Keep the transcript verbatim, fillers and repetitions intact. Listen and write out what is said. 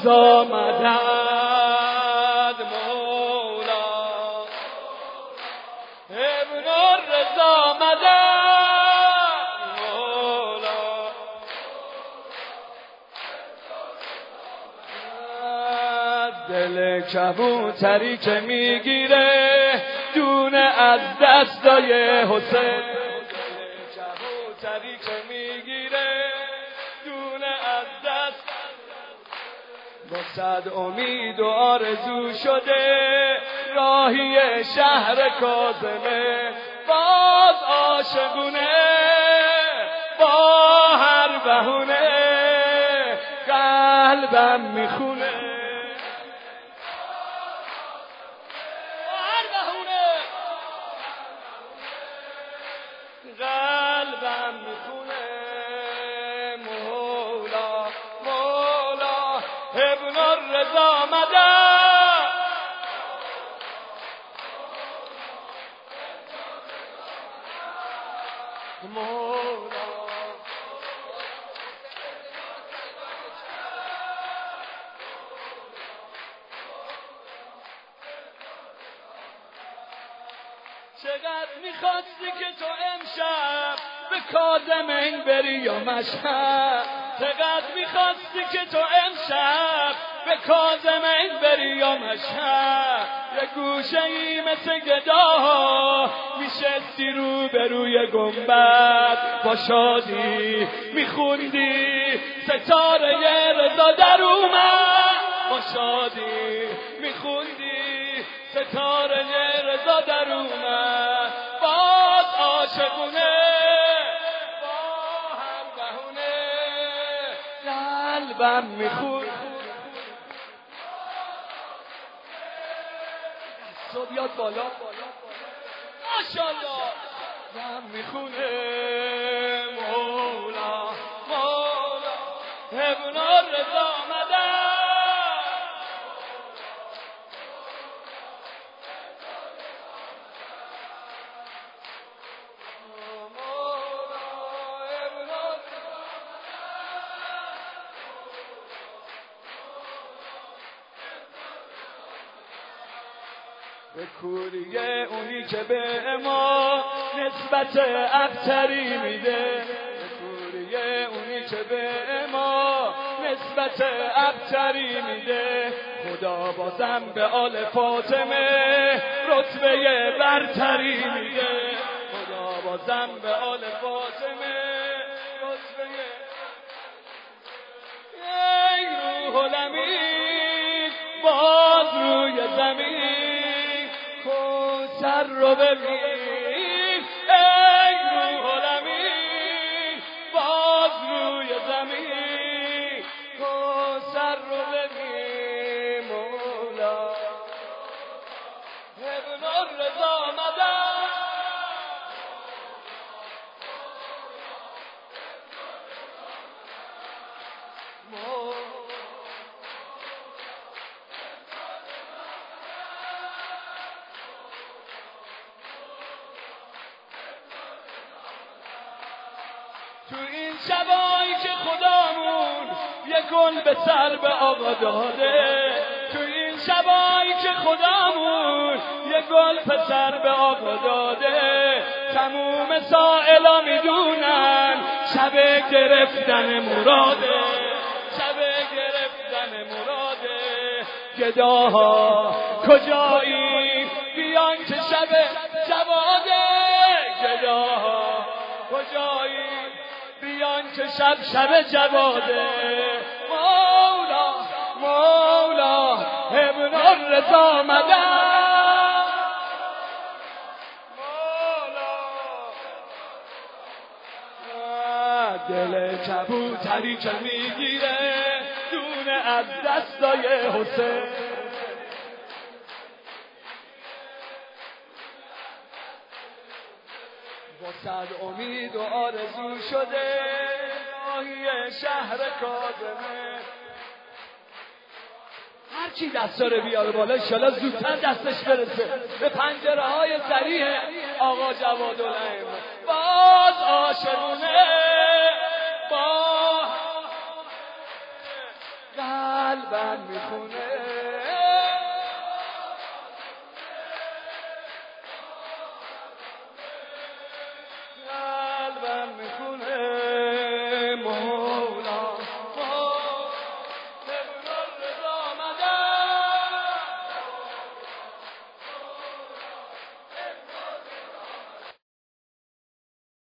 رضا مدد مولا ابن الرضا مدد مولا دل کبوتری که میگیره دونه از دستای حسین کبوتری که میگیره دونه از دست با صد امید و آرزو شده راهی شهر کاظمه باز عاشقونه با هر بهونه قلبم میخونه قلبم میخونه مولا مولا ابن الرضا مدد مولا چقدر میخواستی که تو امشب به کاظمین بری یا مشهد چقدر میخواستی که تو امشب به کاظمین بری یا مشهد یه گوشه ای مثل گداها میشستی رو به روی گنبد با شادی میخوندی ستاره رضا در اومد با شادی میخوندی ستاره رضا در اومد باز عاشقونه با هر بهونه قلبم میخون دستو بیاد بالا ماشاءالله قلبم میخونه مولا مولا ابن الرضا مدد به کوریه اونی که به ما نسبت ابتری میده به کوریه اونی که به ما نسبت ابتری میده خدا بازم به آل فاطمه رتبه برتری میده خدا بازم به آل فاطمه رتبه ای روح الامین باز روی زمین کوثر رو ببین ای روح الامین باز روی زمین کوثر رو ببین مولا ابن الرضا مدد تو این شبایی که خدامون یه گل به سر به آقا داده تو این شبایی که خدامون یه گل به سر به آقا داده تموم سائلا میدونن شب گرفتن مراده شب گرفتن مراده گداها کجایی بیان که شب جواده گداها کجایی بیان که شب شب جواده مولا مولا ابن الرضا مدد مولا دل کبوتری که میگیره دونه از دستای حسین با صد امید و آرزو شده راهی شهر کاظمه هر کی دستا رو بیاره بالا انشالله زودتر دستش برسه به پنجره های صریح آقا جوادالعلم باز عاشقونه با قلبم میخونه